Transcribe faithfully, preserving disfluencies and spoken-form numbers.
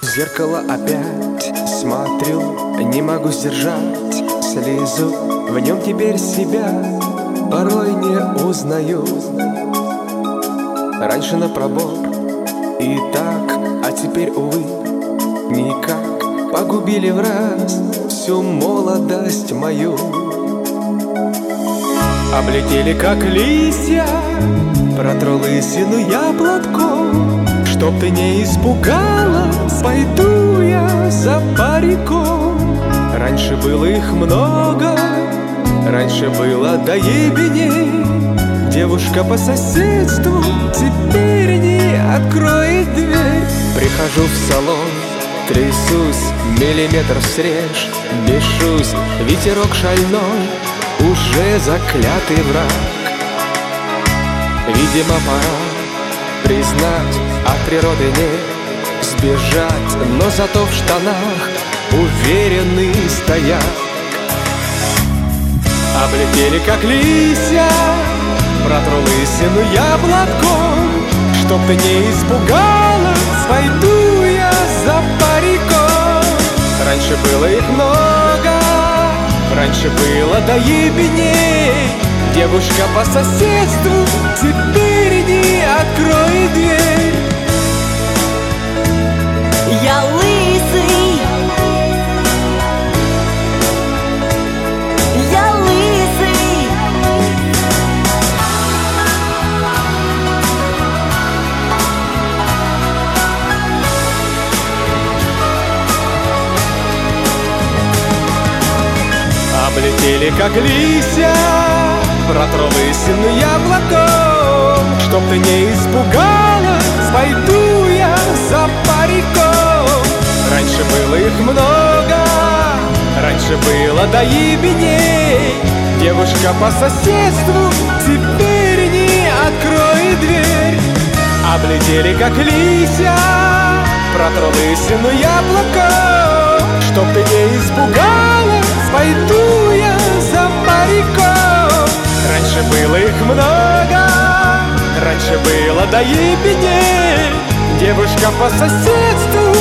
зеркало опять смотрю, не могу сдержать слезу. В нем теперь себя порой не узнаю. Раньше на пробор и так, а теперь, увы, никак. Погубили в раз всю молодость мою. Облетели как листья, протру лысину я платком. Чтоб ты не испугалась, пойду я за париком. Раньше было их много, раньше было до ебеней. Девушка по соседству теперь не откроет дверь. Прихожу в салон, трясусь, миллиметр срежь, бешусь, ветерок шальной, уже заклятый враг. Видимо, пора признать, от природы не сбежать, но зато в штанах уверенный стояк. Облетели как листья, протру лысину я платком. Чтоб ты не испугалась, пойду я за париком. Раньше было их много, раньше было до ебеней. Девушка по соседству теперь не откроет дверь. Я лысый, я лысый. Облетели как листья, протру лысину я платком. Чтоб ты не испугалась, пойду я за париком. Раньше было их много, раньше было до ебеней. Девушка по соседству теперь не откроет дверь. Облетели как листья, протру лысину я платком. Чтоб ты не испугалась, пойду я за париком. Раньше было их много, раньше было до ебеней. Девушка по соседству